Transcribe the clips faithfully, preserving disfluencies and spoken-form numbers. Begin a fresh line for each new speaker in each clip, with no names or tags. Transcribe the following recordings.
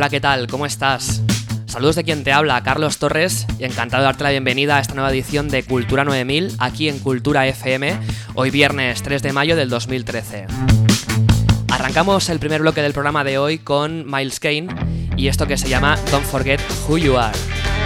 Hola, ¿qué tal? ¿Cómo estás? Saludos de quien te habla, Carlos Torres, y encantado de darte la bienvenida a esta nueva edición de Cultura nueve mil, aquí en Cultura F M, hoy viernes tres de mayo del dos mil trece. Arrancamos el primer bloque del programa de hoy con Miles Kane y esto que se llama Don't Forget Who You Are.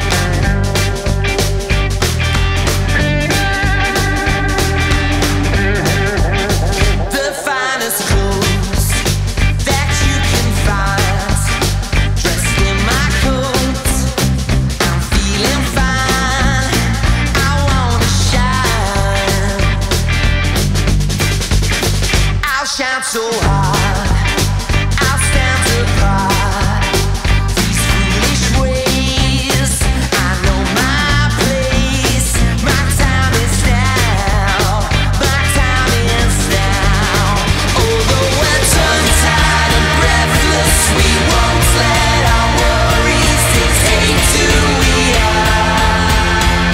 So hard, I'll stand apart. These foolish ways, I know my place. My time is now, my time is now. Although we're tongue-tied and breathless, we won't let our worries dictate who we are.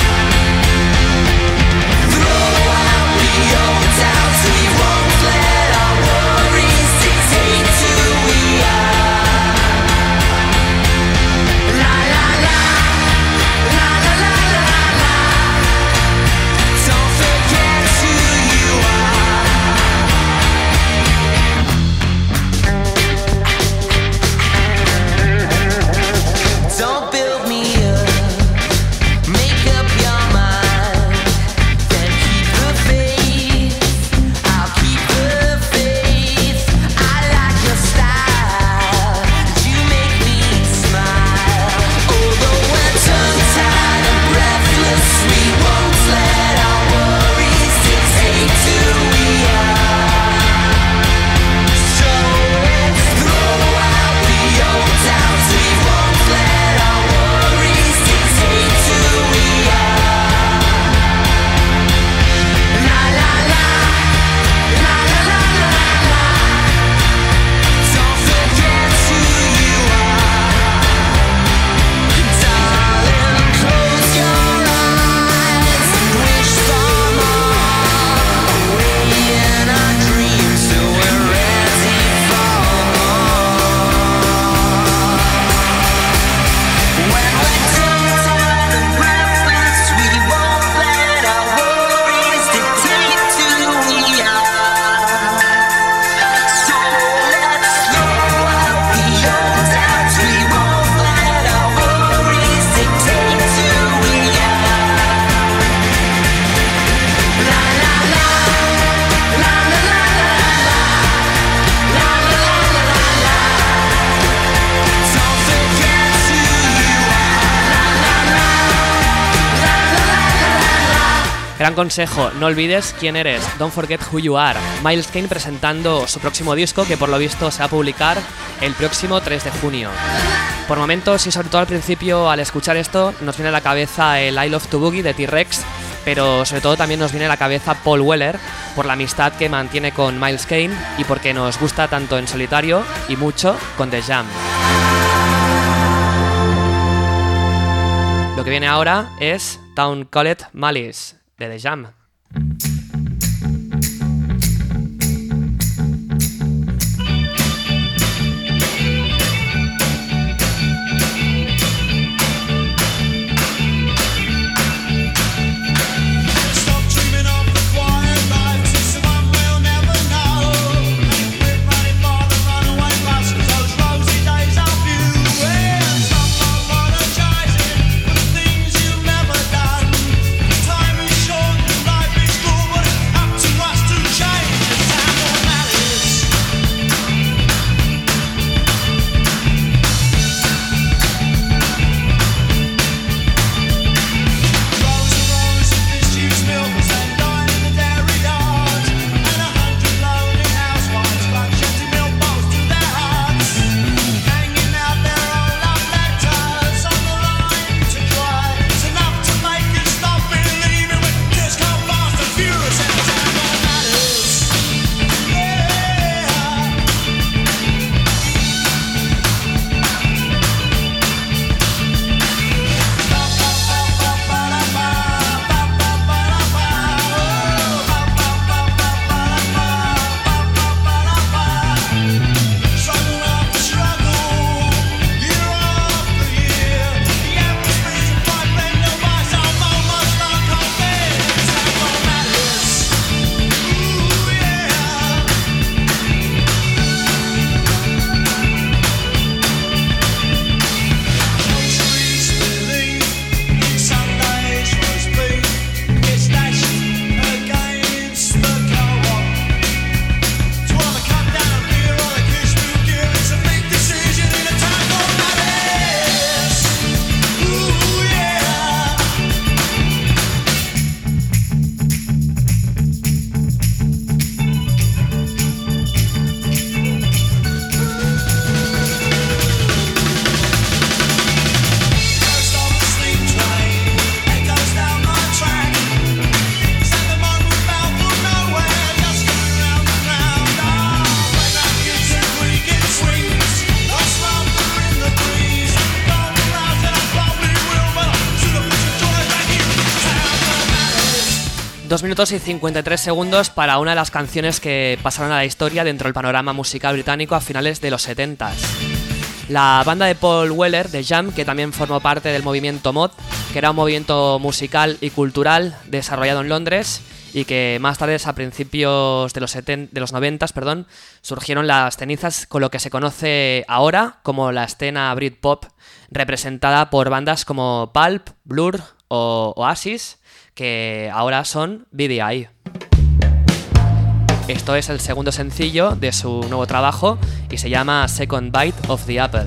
Throw out the old doubts, we won't let
Gran consejo, no olvides quién eres, Don't Forget Who You Are. Miles Kane presentando su próximo disco que por lo visto se va a publicar el próximo tres de junio. Por momentos y sobre todo al principio al escuchar esto nos viene a la cabeza el I Love to Boogie de T-Rex, pero sobre todo también nos viene a la cabeza Paul Weller por la amistad que mantiene con Miles Kane y porque nos gusta tanto en solitario y mucho con The Jam. Lo que viene ahora es Town Called Malice de The Jam.
Time is short and life
Dos minutos y cincuenta y tres segundos para una de las canciones que pasaron a la historia dentro del panorama musical británico a finales de los setentas. La banda de Paul Weller, The Jam, que también formó parte del movimiento mod, que era un movimiento musical y cultural desarrollado en Londres y que más tarde, a principios de los, setenta, de los noventa, perdón, surgieron las cenizas con lo que se conoce ahora como la escena Britpop, representada por bandas como Pulp, Blur o Oasis, que ahora son B D I. Esto es el segundo sencillo de su nuevo trabajo y se llama Second Bite of the Apple.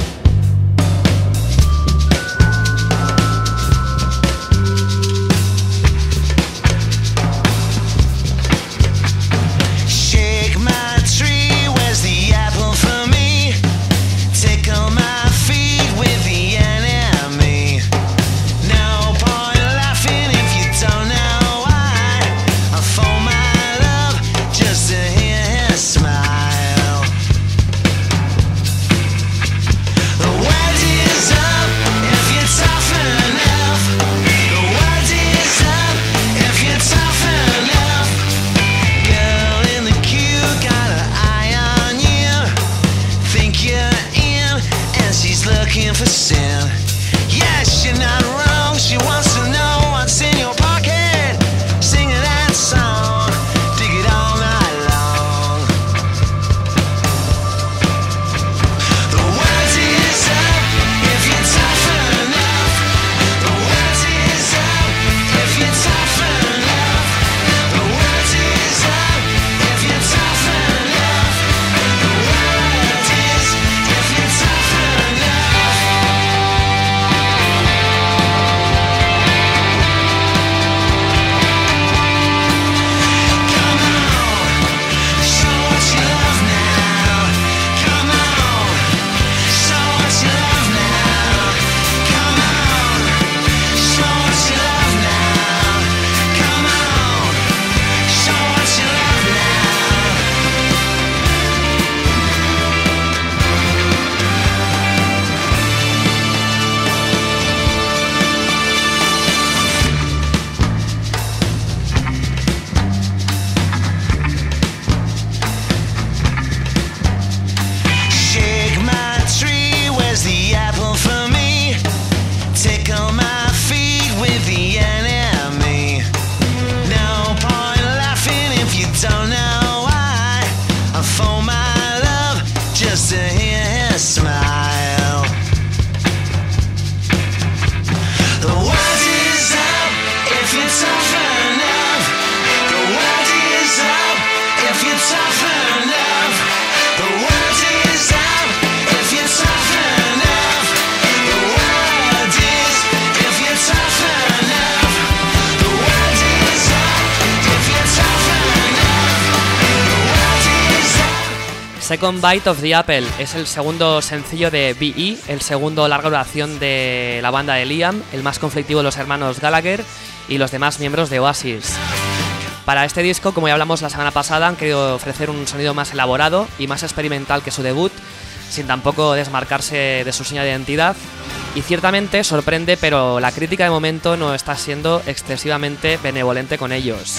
Second Bite of the Apple es el segundo sencillo de B E, el segundo larga duración de la banda de Liam, el más conflictivo de los hermanos Gallagher y los demás miembros de Oasis. Para este disco, como ya hablamos la semana pasada, han querido ofrecer un sonido más elaborado y más experimental que su debut, sin tampoco desmarcarse de su seña de identidad. Y ciertamente sorprende, pero la crítica de momento no está siendo excesivamente benevolente con ellos.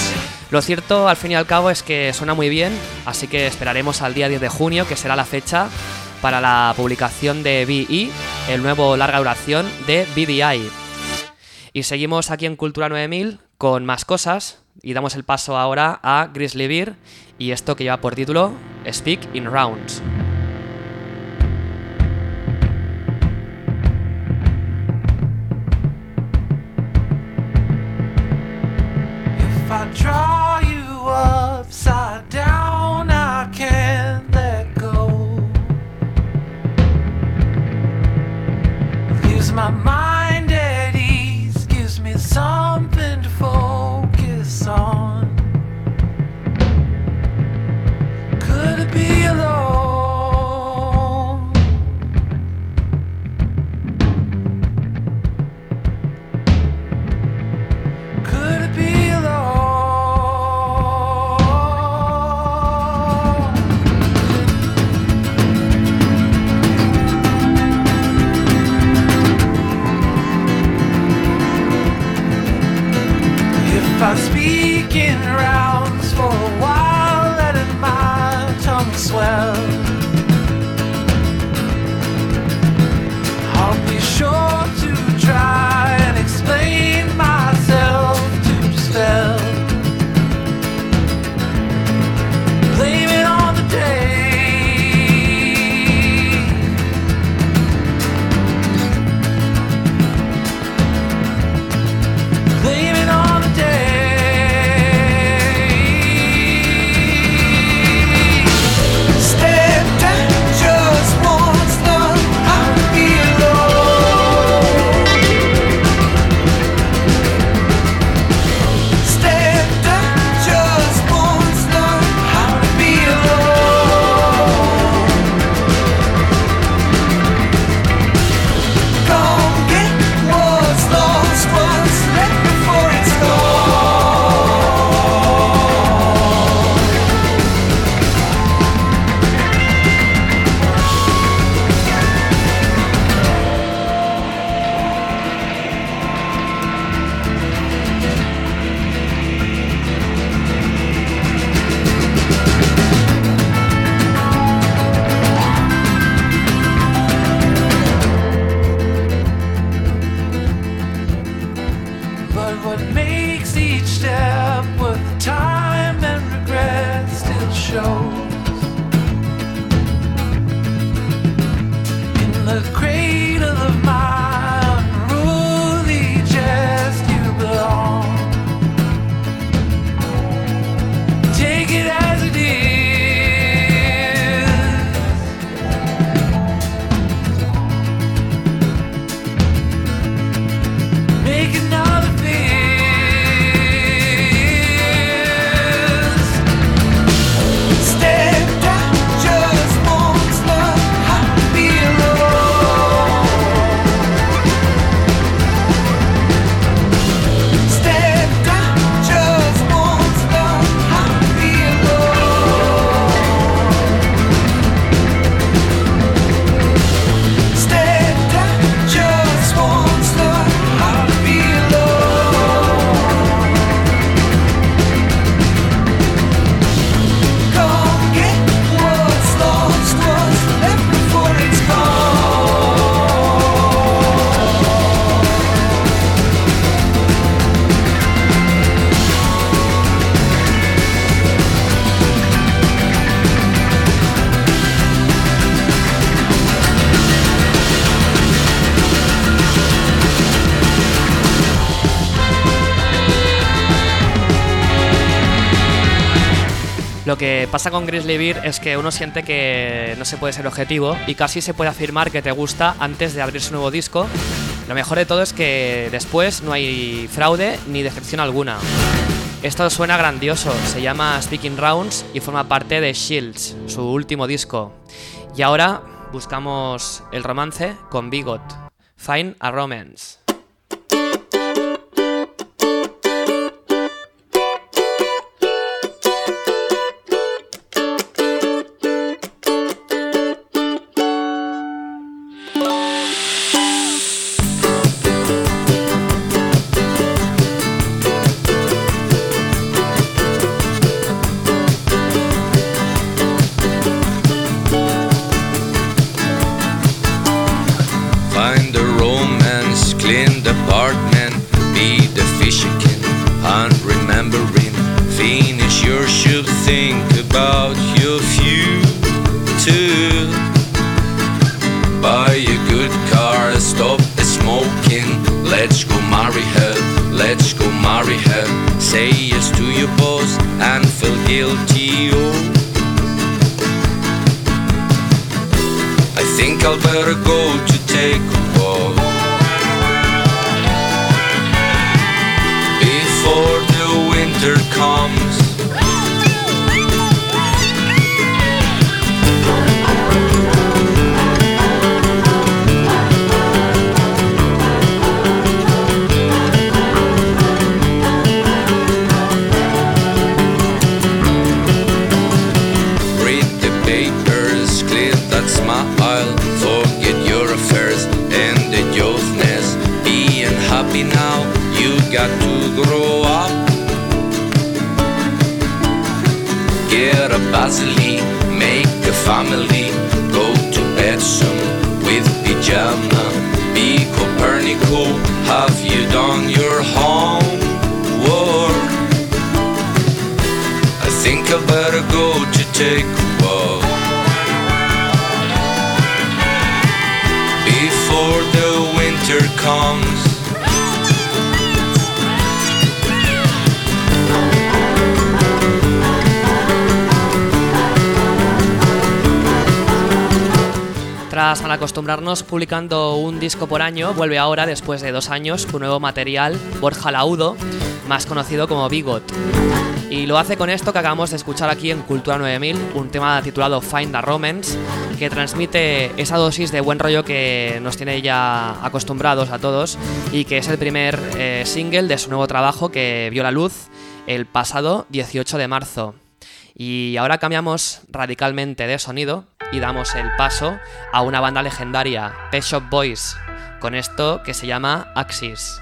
Lo cierto, al fin y al cabo, es que suena muy bien, así que esperaremos al día diez de junio, que será la fecha para la publicación de B E, el nuevo larga duración de B D I. Y seguimos aquí en Cultura nueve mil con más cosas, y damos el paso ahora a Grizzly Bear y esto que lleva por título Speak in Rounds.
If I draw you upside down, I can't let go. Leaves my mind at ease, gives me something to focus on. Could it be alone? close. In the cradle of my unruly chest you belong. Take it as it is. Make another fist. Step down, just once, learn how to be alone. Step down, just once, learn how to be alone. Step down, just once, learn how to be alone. Come get what's lost, what's left before it's
Lo que pasa con Grizzly Bear es que uno siente que no se puede ser objetivo y casi se puede afirmar que te gusta antes de abrir su nuevo disco. Lo mejor de todo es que después no hay fraude ni decepción alguna. Esto suena grandioso, se llama Speaking Rounds y forma parte de Shields, su último disco. Y ahora buscamos el romance con Bigot. Find a Romance.
Find a romance, clean the apartment, be the fisherkin, and remembering, finish your should think about your future. Buy a good car, stop the smoking, let's go marry her, let's go marry her. Say yes to your boss and feel guilty, oh. I think I'll better go to take a walk before the winter comes. Read the papers, clear that smile. Forget your affairs and the joylessness. Being happy now, you got to grow up. Get a Basili, make a family, go to bed soon with pajama. Be Copernico, have you done your homework? I think I better go to take a walk before the winter comes.
Tras malacostumbrarnos publicando un disco por año, vuelve ahora, después de dos años, con nuevo material, Borja Laudo, más conocido como Bigot. Y lo hace con esto que acabamos de escuchar aquí en Cultura nueve mil, un tema titulado Find a Romance, que transmite esa dosis de buen rollo que nos tiene ya acostumbrados a todos y que es el primer eh, single de su nuevo trabajo que vio la luz el pasado dieciocho de marzo. Y ahora cambiamos radicalmente de sonido y damos el paso a una banda legendaria, Pet Shop Boys, con esto que se llama Axis.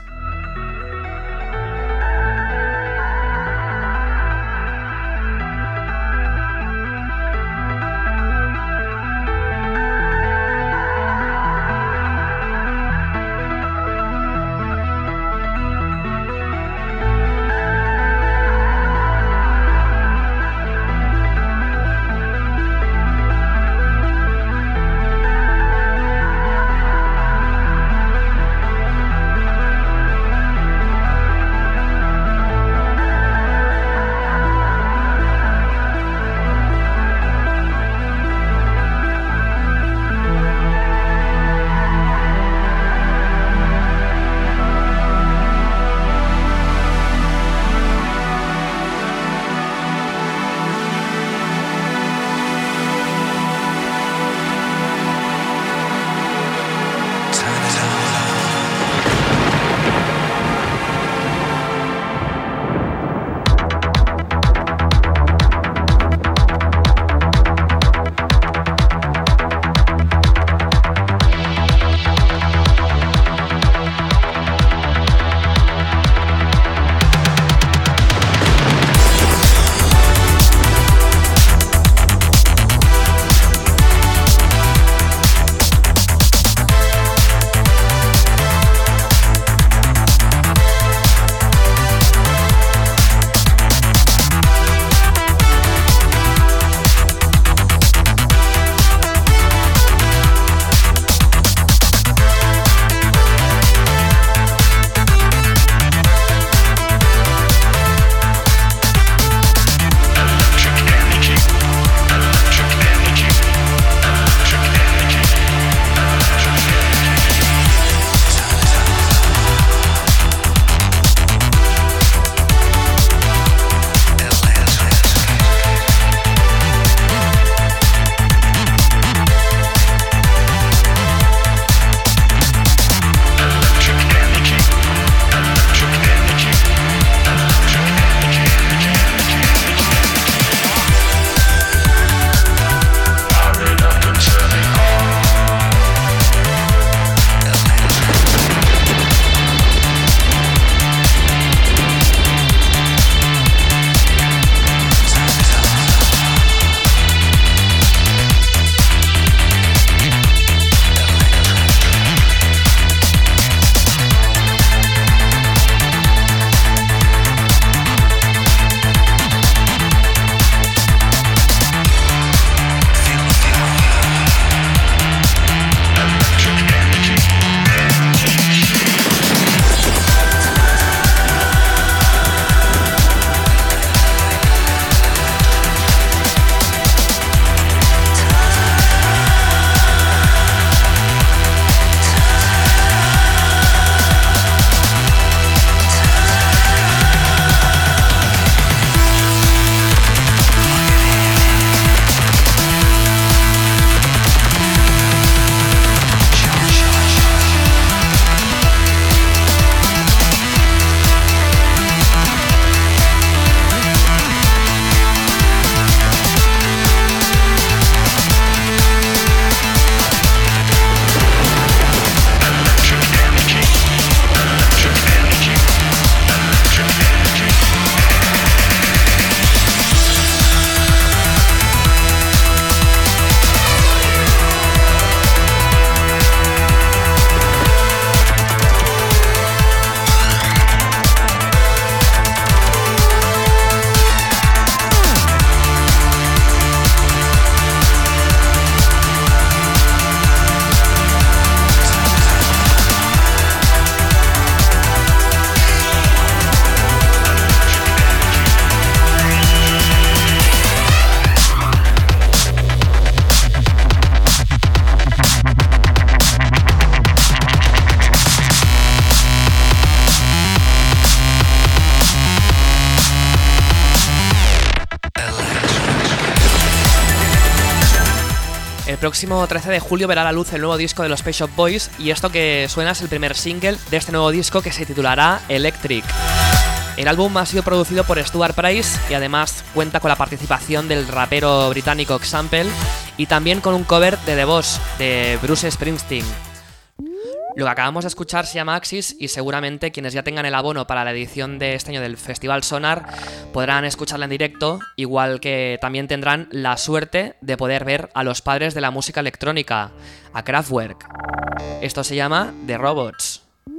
El próximo trece de julio verá la luz el nuevo disco de los Pet Shop Boys y esto que suena es el primer single de este nuevo disco que se titulará Electric. El álbum ha sido producido por Stuart Price y además cuenta con la participación del rapero británico Xample y también con un cover de The Boss de Bruce Springsteen. Lo que acabamos de escuchar se llama Axis y seguramente quienes ya tengan el abono para la edición de este año del Festival Sonar podrán escucharla en directo, igual que también tendrán la suerte de poder ver a los padres de la música electrónica, a Kraftwerk. Esto se llama The Robots.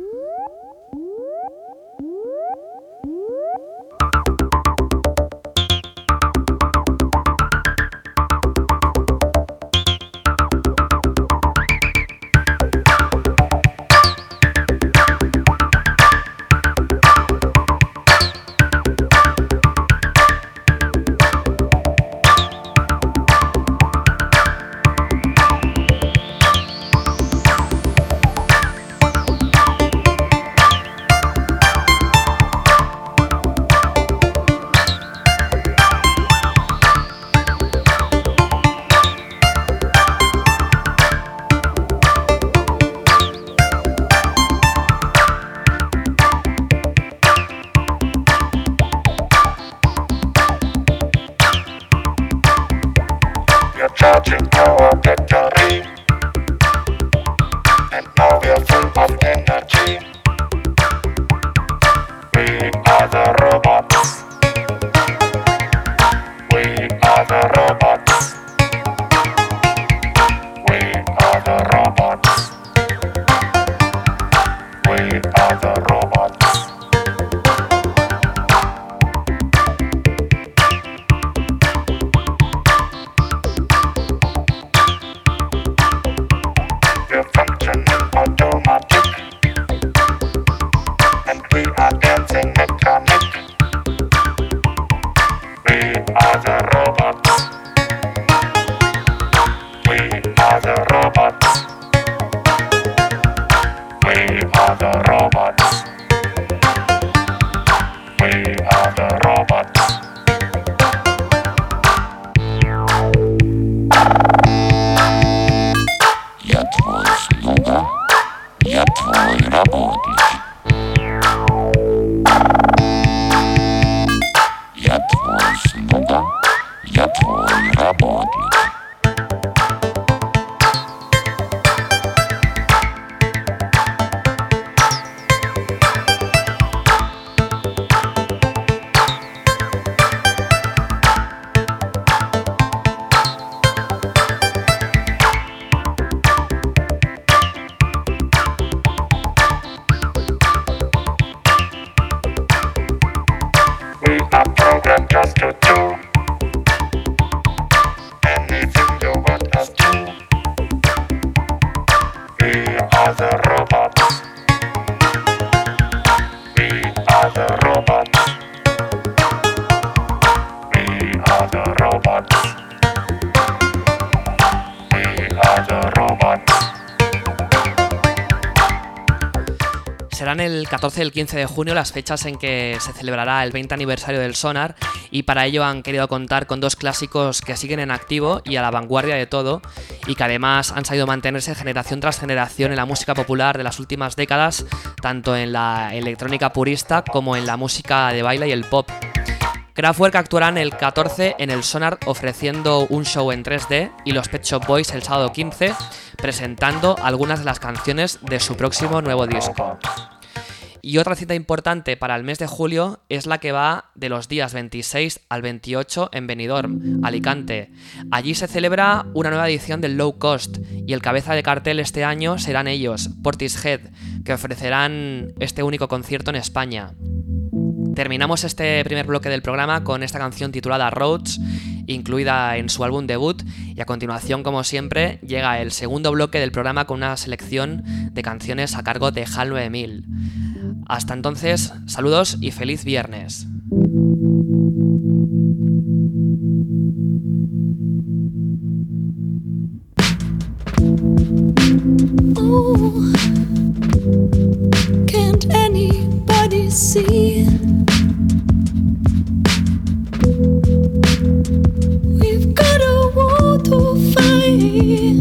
Charging our battery, and now we are full of energy. We are the robots. We are the robots. We are the robots. We are the robots. Automatic, and we are dancing mechanic. We are the robots. We are the robots. We are the robots. We are the robots. Я твой слуга. Я твой работник. Я твой слуга. Я твой работник. Just to do anything you want us to. We are the robots. We are the robots. We are the robots. We are the robots.
Serán el catorce y el quince de junio las fechas en que se celebrará el veinte aniversario del Sonar y para ello han querido contar con dos clásicos que siguen en activo y a la vanguardia de todo y que además han sabido mantenerse generación tras generación en la música popular de las últimas décadas, tanto en la electrónica purista como en la música de baile y el pop. Kraftwerk actuarán el catorce en el Sonar ofreciendo un show en tres D y los Pet Shop Boys el sábado quince presentando algunas de las canciones de su próximo nuevo disco. Y otra cita importante para el mes de julio es la que va de los días veintiséis al veintiocho en Benidorm, Alicante. Allí se celebra una nueva edición del Low Cost y el cabeza de cartel este año serán ellos, Portishead, que ofrecerán este único concierto en España. Terminamos este primer bloque del programa con esta canción titulada Roads, incluida en su álbum debut, y a continuación, como siempre, llega el segundo bloque del programa con una selección de canciones a cargo de H A L nueve mil. Hasta entonces, saludos y feliz viernes.
Oh, can't anybody see? We've got a war to fight.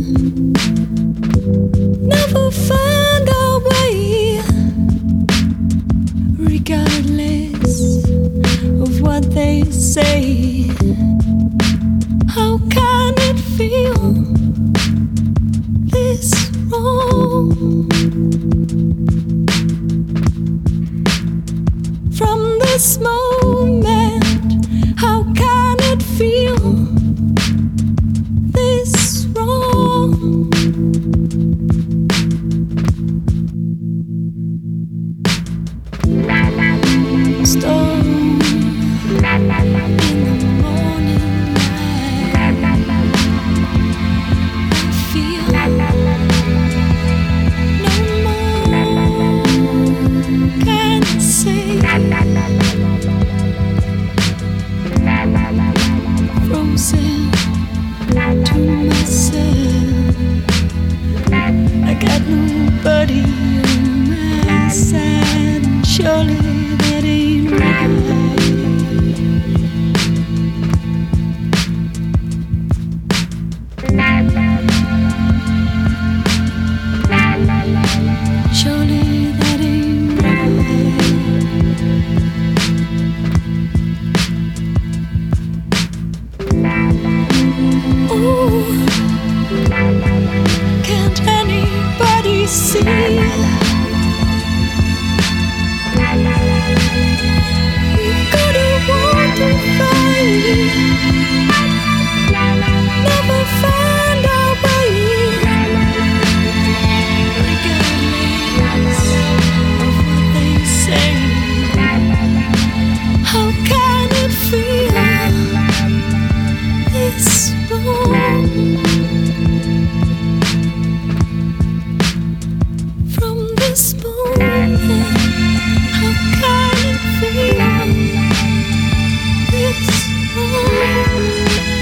find our way, regardless of what they say. How can it feel this wrong? From this moment, how can it feel this wrong? Storm in the morning light, I feel no more can say. Frozen to myself, I got nobody on my side, and surely that ain't right. Surely that ain't right. Ooh, can't anybody see? We've got a war to fight, never find our way, regardless of what they say. How can it feel this wrong? From this moment, how can it feel this wrong?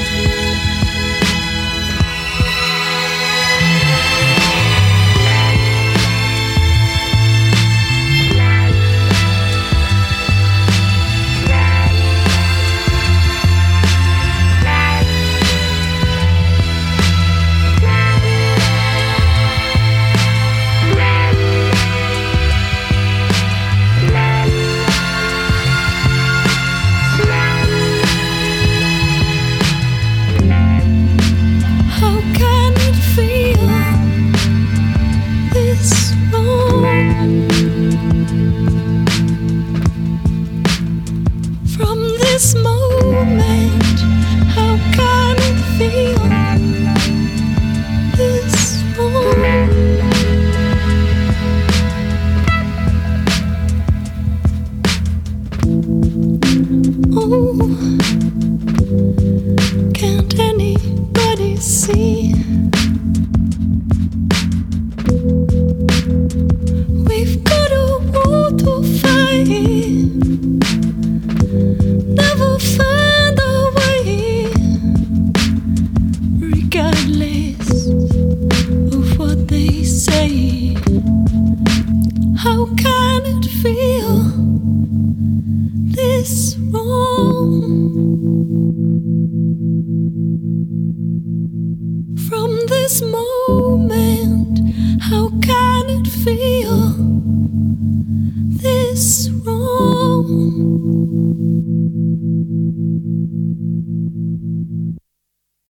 How can it feel this wrong? From this moment, how can it feel this wrong? Oh, can't anybody see? We've got a war to fight, never find our way, regardless of what they say. How can it feel this wrong? From this moment, how can it feel this wrong?